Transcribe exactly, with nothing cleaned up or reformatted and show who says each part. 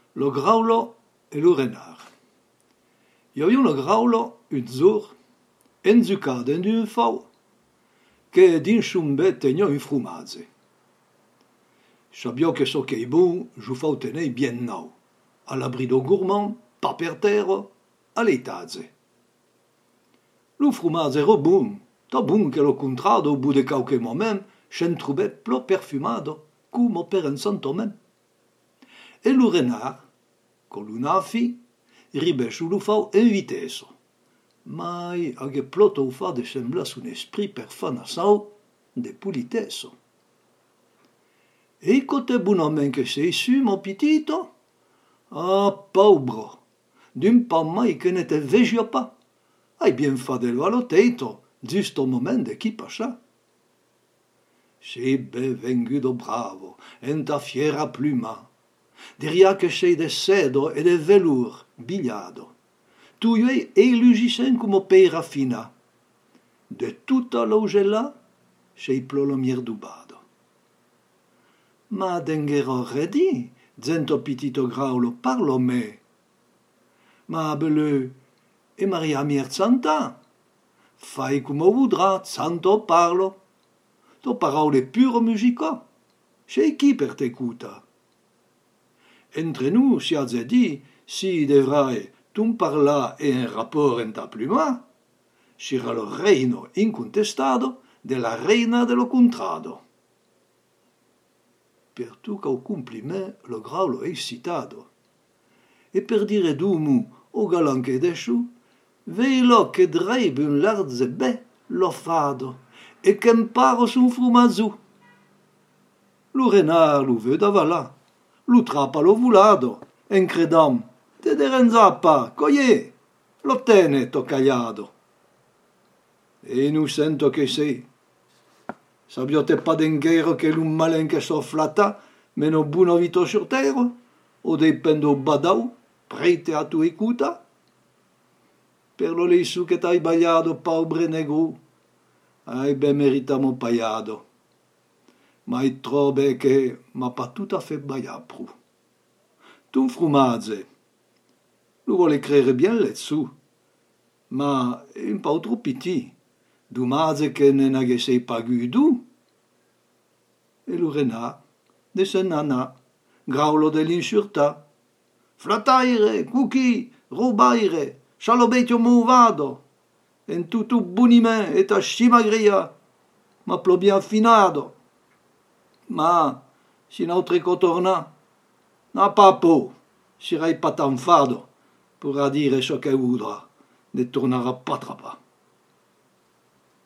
Speaker 1: Lo graulo e lo renard. Io lo graulo un jour, enzuccato in un fau, che din chumbe tegno un frumage. Sabio che so che è bon, je fau tenei bien nau, à l'abri do gourmand, pas per terra, a leitazze. Lo frumage ero bon, ta bon che lo contrado, au bout de qualche moment, c'en troubè plo perfumado, come per un santo mem. E lo renard, con l'unafi, ribe su lo fau inviteso. Mai haghe ploto fa de semblas un esprit per fanasau de politeso. E cote bunamen che sei su, mo pitito? Ah, paubro, d'un pa mai che ne te vegia pa. Hai bien fadelo allo teito, giusto moment de chi pascià. Sei be vengudo bravo, en ta fiera pluma, diria che sei de cedo e de velour bigliado. Tu ei elugisen come pera fina. De tutta l'ogella, sei plolomier dubado. Ma denghero redi, zento pitito graulo, parlo me. Ma beleu, e Maria mier santa, fai come voudra, santo parlo. To parole pure musica, sei chi per te cuta. Entre nous, si has dit, si devrai tu parla e un rapport en ta pluma, sera lo reino incontestado de la reina de lo contrado. Per tu cau compliment lo graulo excitado. E per dire d'umu o galan che desciu, veilo che dreibe un larze be lo fado, e che imparo su frumazzu. Lo renard lo veut davala, lo trappa lo vulado, en credam, te derenzappa, coie, lo tene to cagliado. E nu sento che sei. Sabiote pa denghero che l'un malen che sofflata, meno buono vito sur terra, o dei pendo badau, prete a tu ecuta? Per lo leisu che t'hai bagliado, paubre negru, hai ben meritamo paiado. Ma i trobe che ma pa tout a fait baiapru. Tu frumage, lo vuole credere bien là-dessous, ma un po' troppo piti, dumage che ne n'aghe sei pagudu. E lo renard, de se nana, graulo dell'insurtà, flataire, cucchi, rubaire, scialobetio movado, en tutto bunime et a scimagria, ma plo bien affinado. Ma, si notre cotorna, n'a pas po, sirai pas tan fado, pourra dire ce che udra, ne tornera pas trapa.